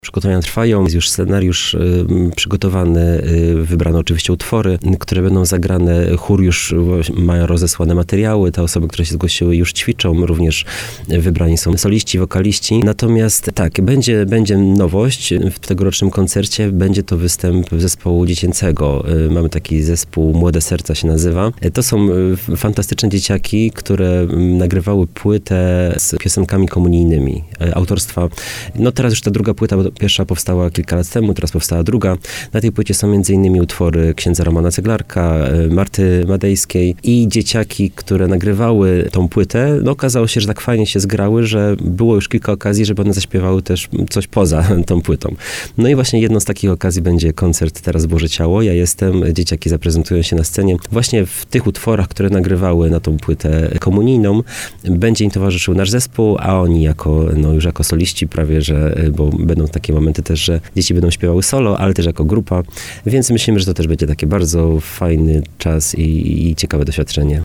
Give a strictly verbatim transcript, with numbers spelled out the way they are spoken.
Przygotowania trwają, jest już scenariusz y, przygotowany, y, wybrano oczywiście utwory, które będą zagrane. Chór już ma rozesłane materiały, te osoby, które się zgłosiły, już ćwiczą, również wybrani są soliści, wokaliści. Natomiast tak, będzie, będzie nowość w tegorocznym koncercie, będzie to występ zespołu dziecięcego. Y, mamy taki zespół Młode Serca się nazywa. Y, to są y, fantastyczne dzieciaki, które y, nagrywały płytę z piosenkami komunijnymi. Y, autorstwa, no teraz już ta druga płyta, bo pierwsza powstała kilka lat temu, teraz powstała druga. Na tej płycie są między innymi utwory księdza Romana Ceglarka, Marty Madejskiej i dzieciaki, które nagrywały tą płytę. No okazało się, że tak fajnie się zgrały, że było już kilka okazji, żeby one zaśpiewały też coś poza tą płytą. No i właśnie jedną z takich okazji będzie koncert Teraz Boże Ciało. Ja jestem, dzieciaki zaprezentują się na scenie. Właśnie w tych utworach, które nagrywały na tą płytę komunijną, będzie im towarzyszył nasz zespół, a oni jako, no już jako soliści prawie, że, bo będą takie momenty też, że dzieci będą śpiewały solo, ale też jako grupa, więc myślimy, że to też będzie taki bardzo fajny czas i, i ciekawe doświadczenie.